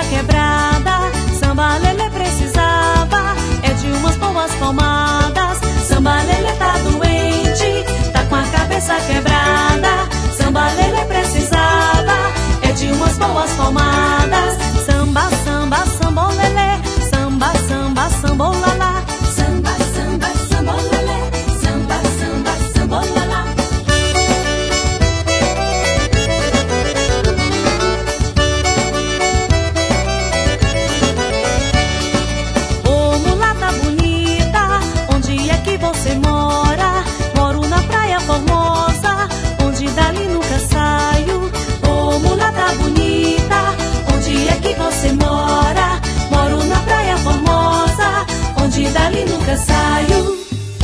cabeça quebrada. Samba Lelê precisava é de umas boas palmadas. Samba Lelê tá doente, tá com a cabeça quebrada. Samba Lelê precisava é de umas boas palmadas. Samba, samba, samba, lelê. Samba, samba, samba, lalá. Samba, samba, samba, lelê. Samba, samba, samba, lalá. Ô mulata bonita, onde é que você mora? Moro na Praia Formosa, onde dali nunca saio. Ô mulata bonita, onde é que você mora? Moro na Praia Formosa, onde dali nunca saio.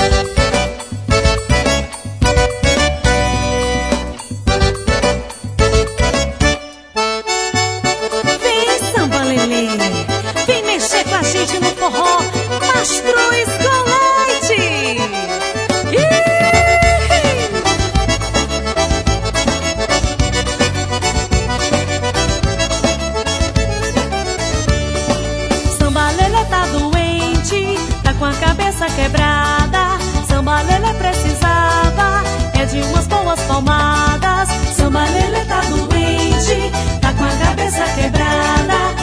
Vem, Samba Lelê, vem mexer com a gente no forró Mastruz com Leite. Samba Lelê tá doente, tá com a cabeça quebrada. Samba Lelê precisava é de umas boas palmadas. Samba Lelê tá doente, tá com a cabeça quebrada.